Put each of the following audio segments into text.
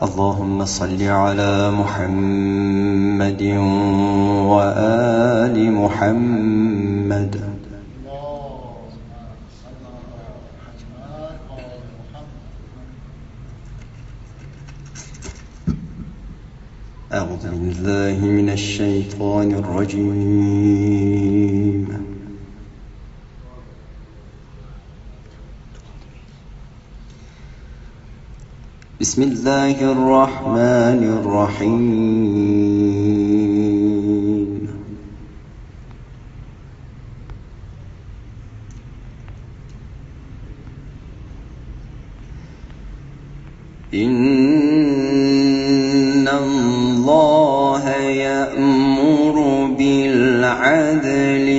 اللهم صل على محمد وآل محمد. أعوذ بالله من الشيطان الرجيم. بسم الله الرحمن الرحيم. إن الله يأمر بالعدل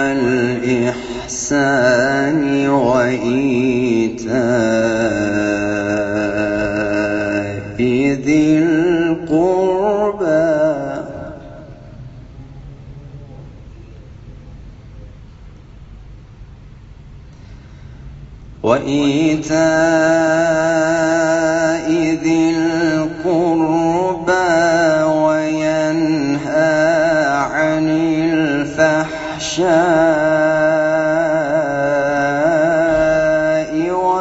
والإحسان وإيتاء ذي القربى وينهى عن الفحشاء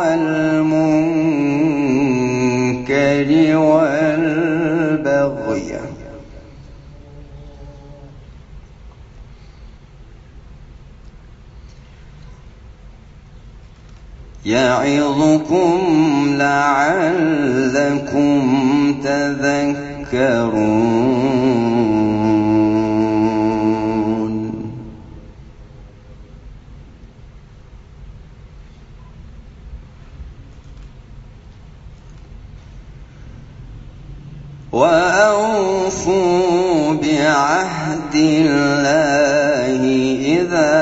والمنكر والبغي يعظكم لعلكم تذكرون. وأوفوا بعهد الله إذا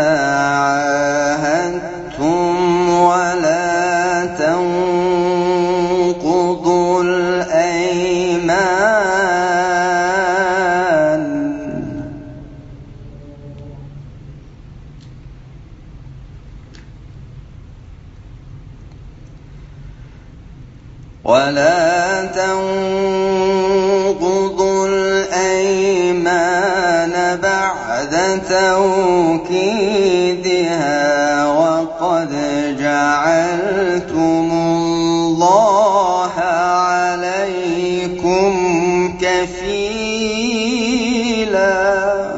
عاهدتم ولا تنقضوا الأيمان بعد توكيدها وقد جعلتم الله عليكم كفيلا.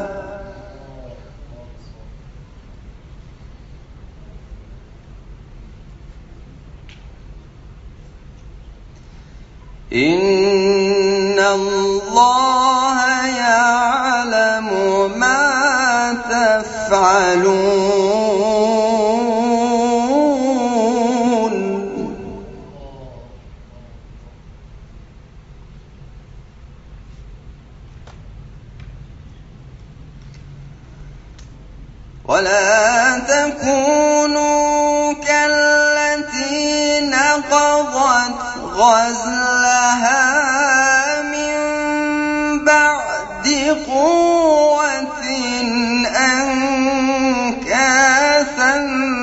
إن الله يعلم ما تفعلون. ولا تكونوا كالتي نقضت غزلها من بعد قوة أنكاثا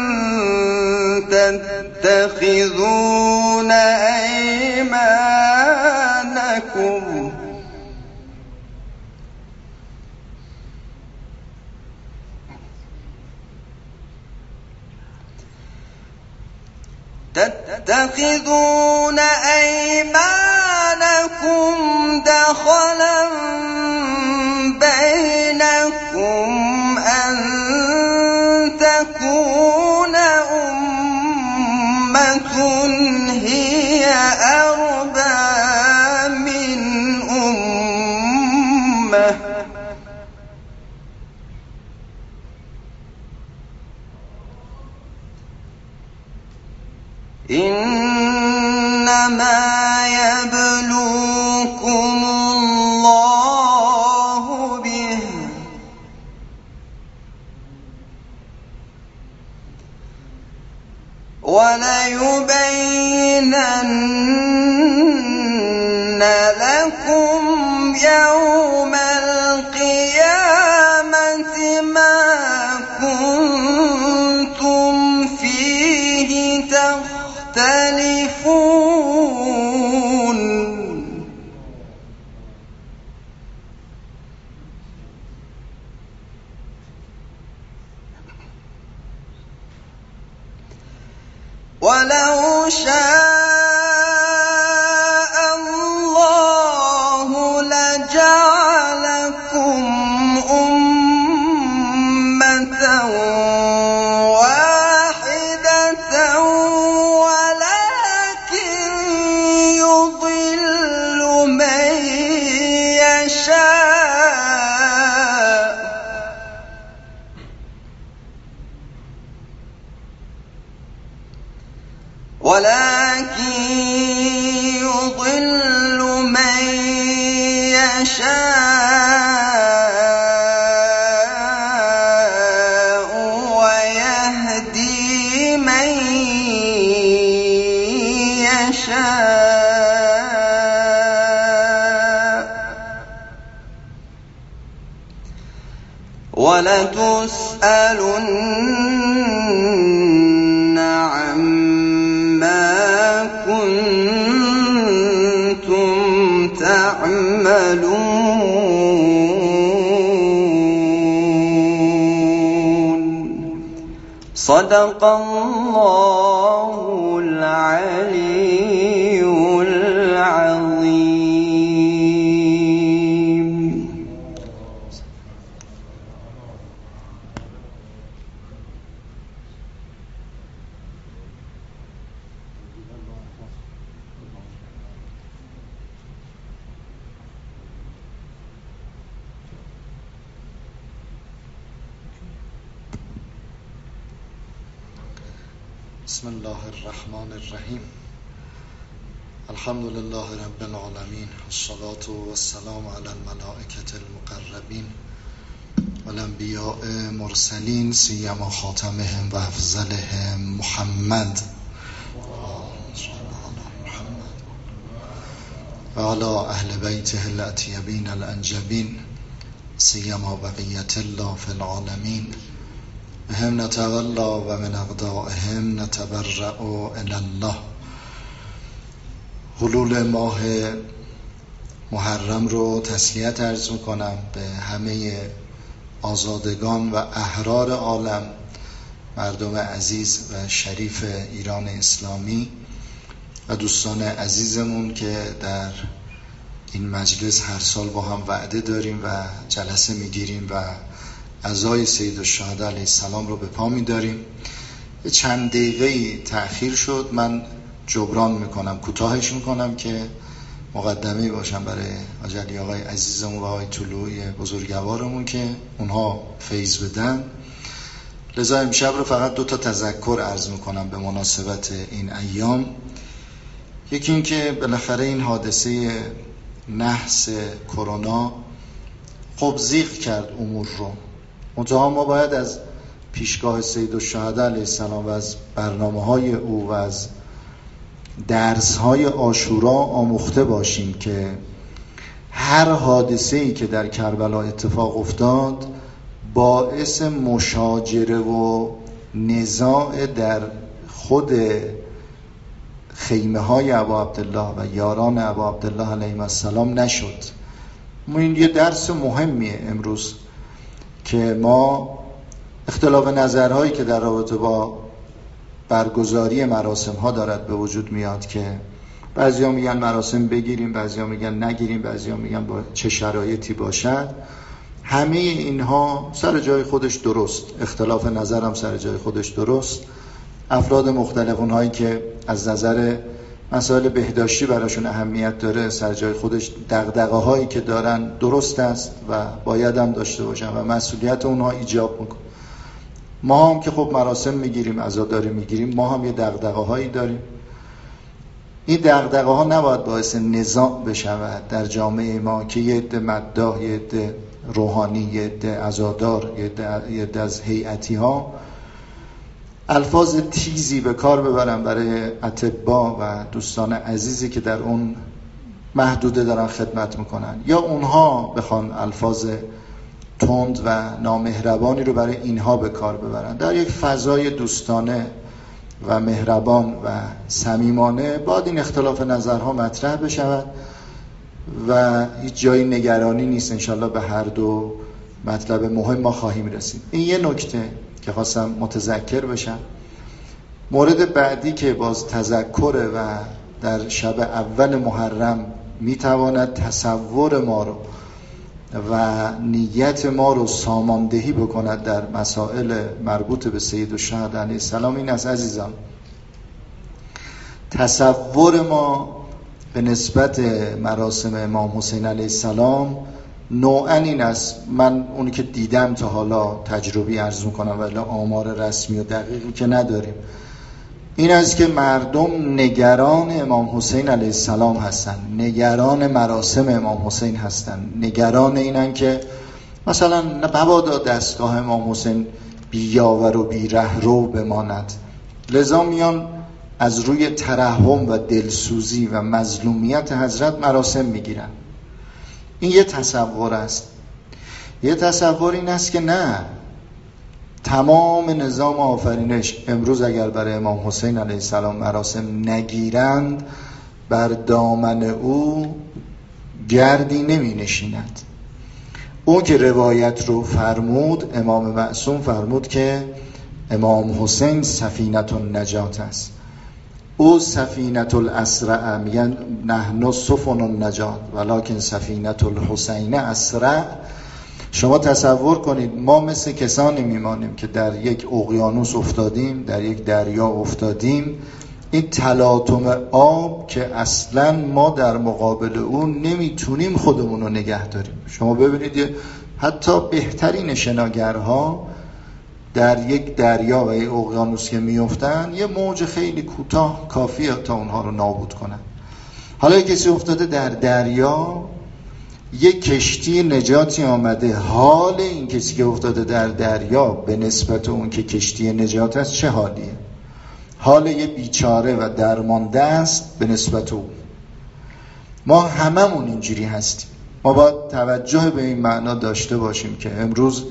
تتخذون أيمانكم دخلا بينكم أن تكون أمة هي أربى من أمة إنما يبلوكم الله به وليبينن لكم يوم القيامة ما كنتم فيه تختلفون. يشاء ويهدي من يشاء ولتسألن عما كنتم تعملون. صدق الله العلي العظيم. بسم الله الرحمن الرحیم. الحمد لله رب العالمین، الصلاة والسلام علی الملائکة المقربین والانبیاء مرسلین، سیما خاتمهم و افضلهم محمد و علی اهل بیته الاطیبین الانجبین، سیما بقیة الله فی العالمین. بهم نتولا و من اقدائهم نتبرأ الی الله. حلول ماه محرم رو تسلیت عرض میکنم به همه آزادگان و احرار عالم، مردم عزیز و شریف ایران اسلامی و دوستان عزیزمون که در این مجلس هر سال با هم وعده داریم و جلسه میگیریم و عزای سید الشهدا علیه السلام رو به پا می‌داریم. یه چند دقیقه‌ای تأخیر شد، من جبران میکنم، کوتاهش میکنم که مقدمه‌ای باشم برای حاج آقای عزیزمون و آقای طلوعی بزرگوارمون که اونها فیض بدن. لذا امشب رو فقط 2 تا تذکر عرض میکنم به مناسبت این ایام. یکی این که بالاخره این حادثه نحس کرونا خب زیغ کرد امور رو. منتها ما باید از پیشگاه سید الشهدا علیه السلام و از برنامه‌های او و از درس‌های عاشورا آموخته باشیم که هر حادثه‌ای که در کربلا اتفاق افتاد باعث مشاجره و نزاع در خود خیمه‌های ابا عبدالله و یاران ابا عبدالله علیهم السلام نشد. این یه درس مهمیه امروز که ما اختلاف نظرهایی که در رابطه با برگزاری مراسم ها دارد به وجود میاد که بعضیا میگن مراسم بگیریم، بعضیا میگن نگیریم، بعضیا میگن با چه شرایطی باشد. همه اینها سر جای خودش درست، اختلاف نظر هم سر جای خودش درست. افراد مختلف اونهایی که از نظر مسائل بهداشتی براشون اهمیت داره سر جای خودش، دغدغه‌هایی که دارن درست است و باید هم داشته باشن و مسئولیت اونها ایجاب میکنه. ما هم که خب مراسم میگیریم، عزاداری میگیریم، ما هم یه دغدغه‌هایی داریم. این دغدغه‌ها نباید باعث نزاع بشود در جامعه ما که یه عده مداح، یه عده روحانی، یه عده عزادار، یه عده از هیئتی‌ها الفاظ تیزی به کار ببرن برای اطباء و دوستان عزیزی که در اون محدوده دارن خدمت میکنن، یا اونها بخوان الفاظ تند و نامهربانی رو برای اینها به کار ببرن. در یک فضای دوستانه و مهربان و صمیمانه باید این اختلاف نظرها مطرح بشود و هیچ جایی نگرانی نیست. انشالله به هر دو مطلب مهم ما خواهیم رسید. این یه نکته که خواستم متذکر بشم. مورد بعدی که باز تذکره و در شب اول محرم میتواند تصور ما رو و نیت ما رو ساماندهی بکند در مسائل مربوط به سید الشهدا علیه السلام این است عزیزان، تصور ما به نسبت مراسم امام حسین علیه السلام نوعا این است. من اونی که دیدم تا حالا تجربی عرض میکنم ولی آمار رسمی و دقیقی که نداریم. این است که مردم نگران امام حسین علیه السلام هستند، نگران مراسم امام حسین هستند، نگران اینن که مثلا مبادا دستگاه امام حسین بیاور و بیره رو بماند. لذا میان از روی ترحم و دلسوزی و مظلومیت حضرت مراسم میگیرن. این یه تصور است. یه تصور این است که نه، تمام نظام آفرینش امروز اگر برای امام حسین علیه السلام مراسم نگیرند، بر دامن او گردی نمی نشیند. اون که روایت رو فرمود، امام معصوم فرمود که امام حسین سفینة النجات است. او سفینة الاسرع، میگن نحن سفن النجات ولکن سفینة الحسین اسرع. شما تصور کنید ما مثل کسانی میمانیم که در یک اقیانوس افتادیم، در یک دریا افتادیم. این تلاطم آب که اصلا ما در مقابل اون نمیتونیم خودمون رو نگه داریم. شما ببینید حتی بهترین شناگرها در یک دریا و یک اقیانوس که میافتن، یه موج خیلی کوتاه کافیه تا اونها رو نابود کنن. حالا کسی افتاده در دریا، یک کشتی نجاتی آمده، حال این کسی که افتاده در دریا به نسبت اون که کشتی نجات است چه حالیه؟ حال یه بیچاره و درمانده است به نسبت اون. ما هممون اینجوری هستیم. ما باید توجه به این معنا داشته باشیم که امروز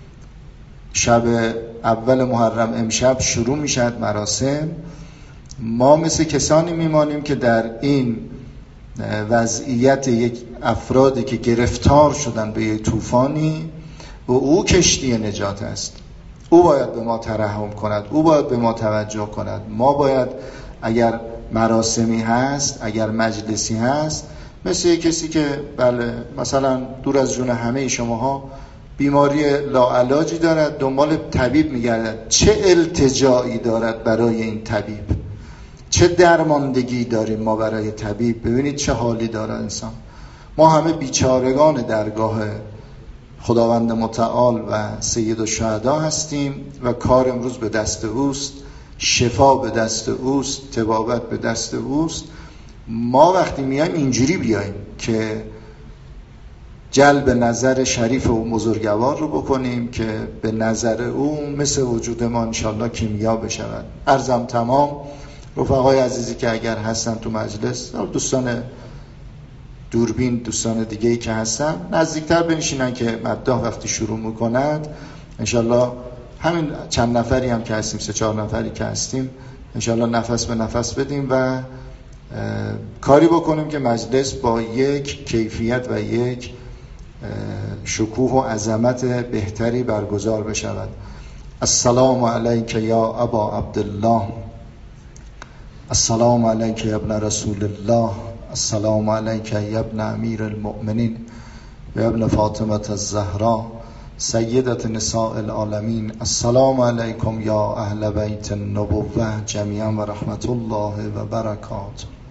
شب اول محرم، امشب شروع میشد مراسم. ما مثل کسانی میمانیم که در این وضعیت یک افرادی که گرفتار شدن به یک طوفانی و او کشتی نجات است. او باید به ما ترحم کند، او باید به ما توجه کند. ما باید اگر مراسمی هست، اگر مجلسی هست، مثل کسی که بله مثلا دور از جون همه شماها بیماری لاعلاجی دارد، دنبال طبیب میگردد، چه التجایی دارد برای این طبیب؟ چه درماندگی داریم ما برای طبیب؟ ببینید چه حالی داره انسان. ما همه بیچارگان درگاه خداوند متعال و سید الشهدا هستیم و کار امروز به دست اوست، شفا به دست اوست، طبابت به دست اوست. ما وقتی میایم اینجوری بیایم که جلب نظر شریف و بزرگوار رو بکنیم که به نظر او مثل وجود ما انشالله کیمیا بشود. عرضم تمام. رفقای عزیزی که اگر هستن تو مجلس، دوستان دوربین، دوستان دیگه‌ای که هستن، نزدیکتر بنشینن که مداح وقتی شروع میکند انشالله همین چند نفری هم که هستیم، 3-4 نفری که هستیم، انشالله نفس به نفس بدیم و کاری بکنیم که مجلس با یک کیفیت و یک شکوه و عظمت بهتری برگزار بشود. السلام علیک یا ابا عبدالله، السلام علیک یا ابن رسول الله، السلام علیک یا ابن امیر المؤمنین و ابن فاطمه الزهرا سیدة نساء العالمین. السلام علیکم یا اهل بیت النبوة جمیعا و رحمت الله و برکاته.